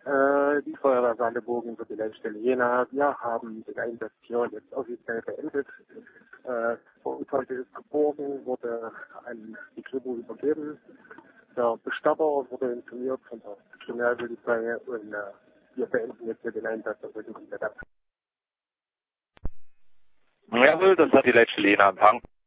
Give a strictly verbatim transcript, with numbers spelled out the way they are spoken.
Äh, die Feuerwehr Saarbrücken für die Leitstelle Jena. Wir haben den Einsatz hier jetzt offiziell beendet. Äh, Verurteilte ist geborgen, wurde an die Kripo übergeben. Der Bestatter wurde informiert von der Kriminalpolizei und äh, wir beenden jetzt hier den Einsatz der Rücken komplett ab. Jawohl, das hat die Leitstelle Jena empfangen.